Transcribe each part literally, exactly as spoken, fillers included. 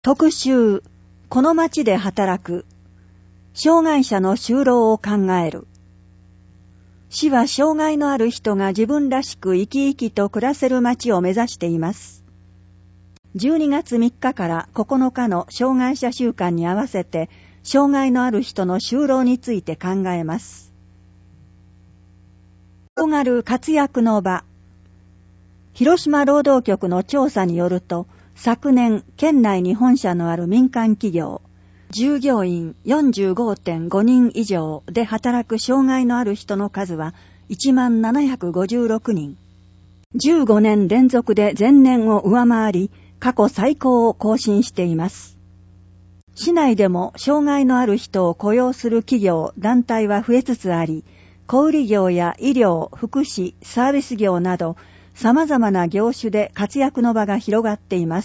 特集、この町で働く、障害者の就労を考える。市は障害のある人が自分らしく生き生きと暮らせる町を目指しています。じゅうにがつみっかからここのかの障害者週間に合わせて、障害のある人の就労について考えます。広がる活躍の場。広島労働局の調査によると、昨年県内に本社のある民間企業、従業員 よんじゅうごてんごにん以上で働く障害のある人の数はいちまんななひゃくごじゅうろくにん。じゅうごねん連続で前年を上回り、過去最高を更新しています。市内でも障害のある人を雇用する企業、団体は増えつつあり、小売業や医療、福祉、サービス業など、様々な業種で活躍の場が広がっています。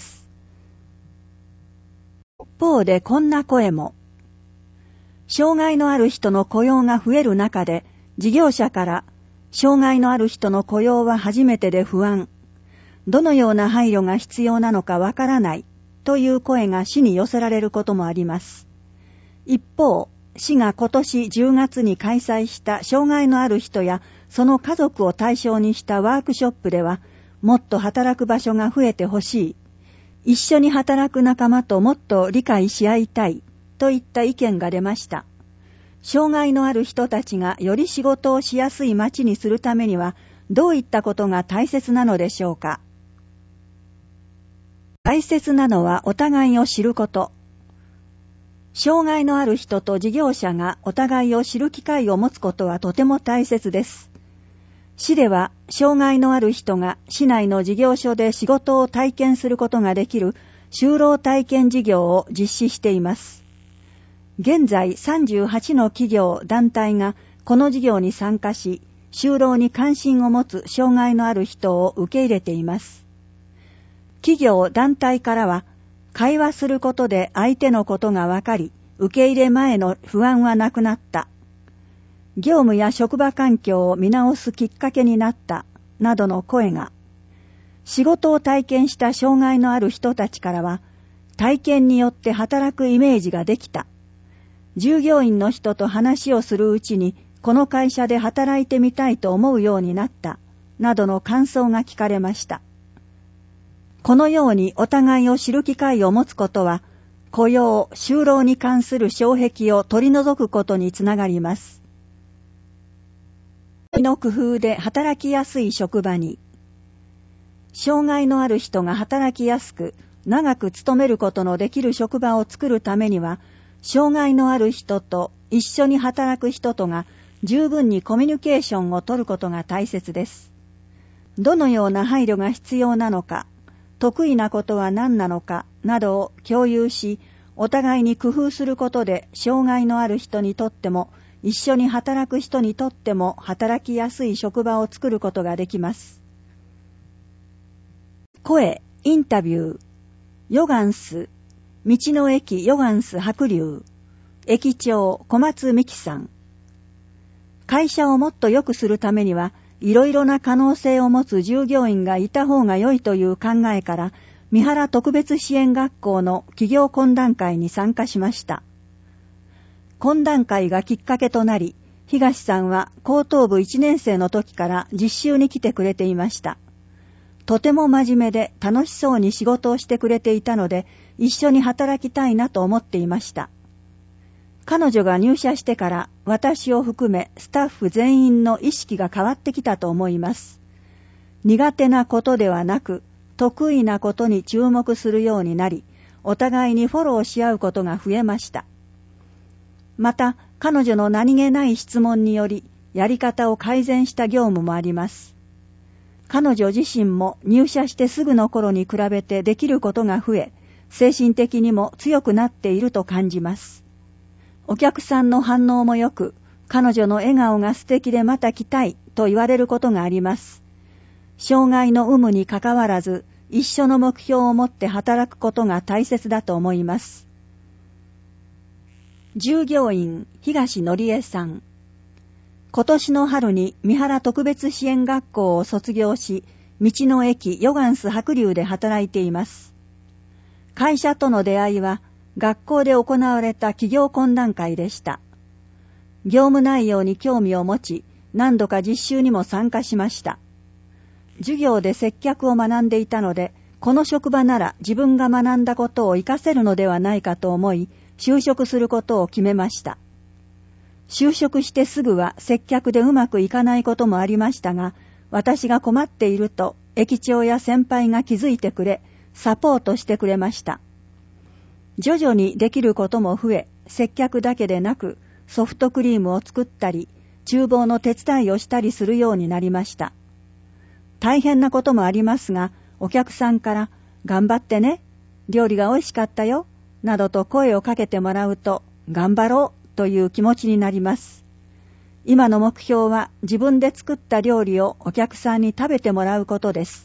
一方でこんな声も。障害のある人の雇用が増える中で、事業者から、障害のある人の雇用は初めてで不安。どのような配慮が必要なのかわからない、という声が市に寄せられることもあります。一方、市が今年じゅうがつに開催した障害のある人やその家族を対象にしたワークショップでは、もっと働く場所が増えてほしい、一緒に働く仲間ともっと理解し合いたい、といった意見が出ました。障害のある人たちがより仕事をしやすい街にするためには、どういったことが大切なのでしょうか。大切なのはお互いを知ること。障害のある人と事業者がお互いを知る機会を持つことはとても大切です。市では、障害のある人が市内の事業所で仕事を体験することができる就労体験事業を実施しています。現在さんじゅうはちの企業・団体がこの事業に参加し、就労に関心を持つ障害のある人を受け入れています。企業・団体からは、会話することで相手のことがわかり、受け入れ前の不安はなくなった。業務や職場環境を見直すきっかけになった、などの声が。仕事を体験した障害のある人たちからは、体験によって働くイメージができた。従業員の人と話をするうちに、この会社で働いてみたいと思うようになった、などの感想が聞かれました。このようにお互いを知る機会を持つことは、雇用・就労に関する障壁を取り除くことにつながります。の工夫で働きやすい職場に。障害のある人が働きやすく、長く勤めることのできる職場を作るためには、障害のある人と一緒に働く人とが十分にコミュニケーションを取ることが大切です。どのような配慮が必要なのか、得意なことは何なのかなどを共有し、お互いに工夫することで障害のある人にとっても一緒に働く人にとっても働きやすい職場を作ることができます。声、インタビュー、ヨガンス、道の駅ヨガンス白龍、駅長小松美希さん。会社をもっと良くするためには、いろいろな可能性を持つ従業員がいた方が良いという考えから、三原特別支援学校の企業懇談会に参加しました。懇談会がきっかけとなり、東さんは高等部いちねん生の時から実習に来てくれていました。とても真面目で楽しそうに仕事をしてくれていたので、一緒に働きたいなと思っていました。彼女が入社してから私を含めスタッフ全員の意識が変わってきたと思います。苦手なことではなく得意なことに注目するようになり、お互いにフォローし合うことが増えました。また彼女の何気ない質問によりやり方を改善した業務もあります。彼女自身も入社してすぐの頃に比べてできることが増え、精神的にも強くなっていると感じます。お客さんの反応も良く、彼女の笑顔が素敵でまた来たいと言われることがあります。障害の有無にかかわらず、一緒の目標を持って働くことが大切だと思います。従業員、東のりえさん。今年の春に三原特別支援学校を卒業し、道の駅ヨガンス白龍で働いています。 会社との出会いは学校で行われた企業懇談会でした。業務内容に興味を持ち、何度か実習にも参加しました。授業で接客を学んでいたので、この職場なら自分が学んだことを活かせるのではないかと思い、就職することを決めました。就職してすぐは接客でうまくいかないこともありましたが、私が困っていると駅長や先輩が気づいてくれ、サポートしてくれました。徐々にできることも増え、接客だけでなくソフトクリームを作ったり、厨房の手伝いをしたりするようになりました。大変なこともありますが、お客さんから頑張ってね、料理が美味しかったよ、などと声をかけてもらうと、頑張ろうという気持ちになります。今の目標は自分で作った料理をお客さんに食べてもらうことです。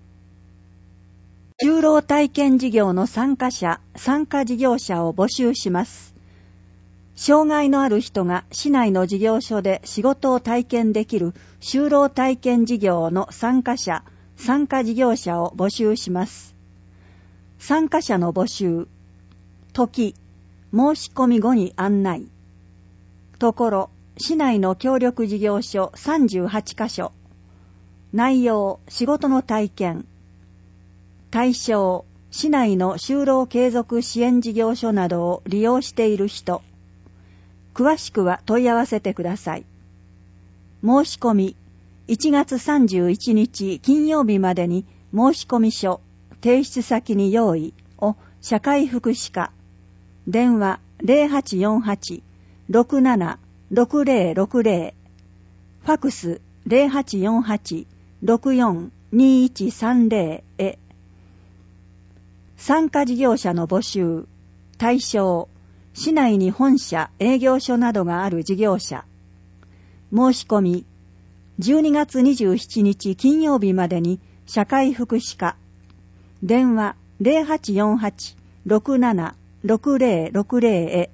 就労体験事業の参加者、参加事業者を募集します。障害のある人が市内の事業所で仕事を体験できる就労体験事業の参加者、参加事業者を募集します。参加者の募集。時、申し込み後に案内。ところ、市内の協力事業所さんじゅうはちカ所。内容、仕事の体験。対象、市内の就労継続支援事業所などを利用している人。詳しくは問い合わせてください。申し込み、いちがつさんじゅういちにち金曜日までに申し込み書、提出先に用意を社会福祉課。電話 ゼロはちよんはち ろくなな ろくゼロろくゼロ。ファクス ゼロはちよんはち ろくよん にいちさんゼロ へ。参加事業者の募集。対象、市内に本社、営業所などがある事業者。申し込み、じゅうにがつにじゅうしちにち金曜日までに社会福祉課。電話 ゼロはちよんはち ろくなな ろくゼロろくゼロ へ。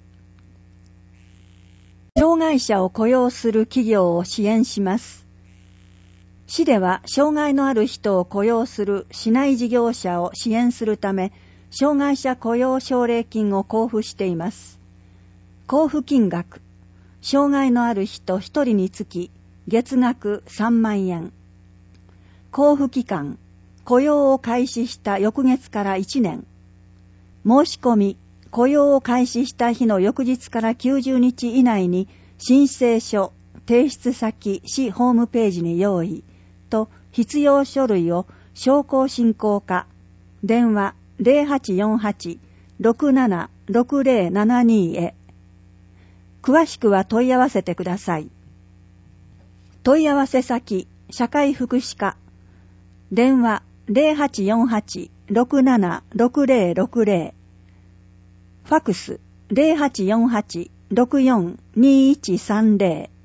障害者を雇用する企業を支援します。市では障害のある人を雇用する市内事業者を支援するため、障害者雇用奨励金を交付しています。交付金額、障害のある人一人につき月額さんまんえん。交付期間、雇用を開始した翌月からいちねん。申し込み、雇用を開始した日の翌日からきゅうじゅうにち以内に申請書、提出先、市ホームページに用意と必要書類を商工振興課。電話ゼロはちよんはち ろくなな ろくゼロななに へ。詳しくは問い合わせてください。問い合わせ先、社会福祉課。電話ゼロはちよんはち ろくなな ろくゼロろくゼロ。ファクスゼロはちよんはち ろくよん にいちさんゼロ。